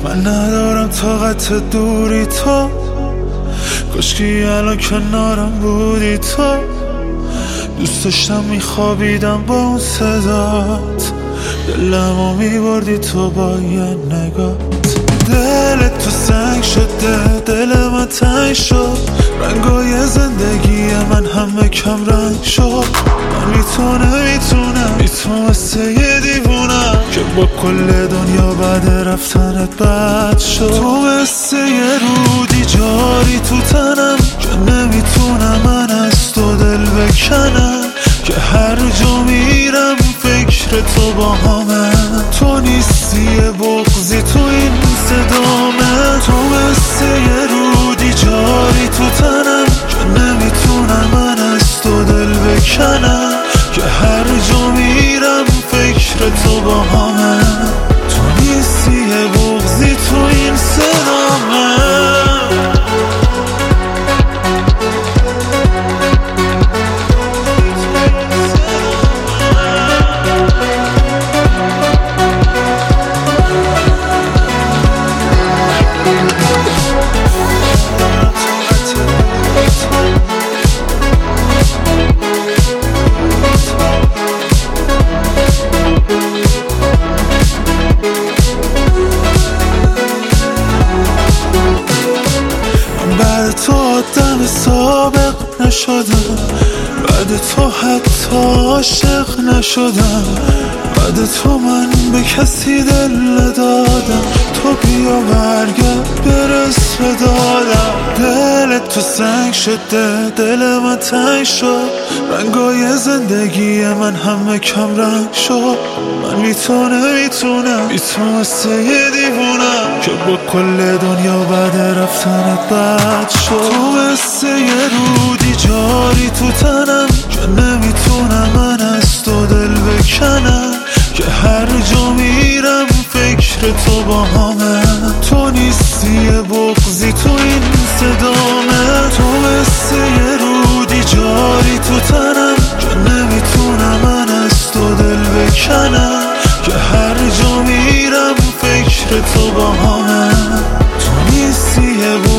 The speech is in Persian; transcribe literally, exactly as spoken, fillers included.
من ندارم طاقت دوری تو، کاشکی الان کنارم بودی تو. دوست داشتم میخوابیدم با اون صدات، دلمو میبردی تو با یه نگات. دلت تو سنگ شده، دل من تنگ شد، رنگای زندگی من همه کم رنگ شد. من بی تو نمیتونم، بی تو مثل یه دیوونم که با کل دنیا بعد رفتنت بد شد. تو مثل یه رودی جاری تو تنم که نمیتونم من از تو دل بکنم، که هر جا میرم فکر تو با همه. تو نیستی یه بغضی تو این صدامه، تو مثل یه رودی جاری تو تنم که نمیتونم من از تو دل بکنم، که هر جا میرم فکر تو با همه. تو نیستی یه بغضی تو این صدامه. بعد تو آدم سابق نشدم، بعد تو حتی عاشق نشدم، بعد تو من به کسی دل ندادم. تو بیا برگرد برس به دادم. دلت تو سنگ شده، دل من تنگ شد، رنگای زندگی من همه کم رنگ شد. من بی تو نمیتونم، بی تو مثل یه دیوونم که با کل دنیا بعد رفتنت بد شد. تو مثل یه رودی جاری تو تنم که نمیتونم من از تو دل بکنم، که هر جا میرم فکر تو با همه. تو نیستی یه بغضی تو این صدامه، تو مثل یه رودی جاری تو تنم که نمیتونم من از تو دل بکنم، که هر جا میرم فکر تو با همه. تو نیستی یه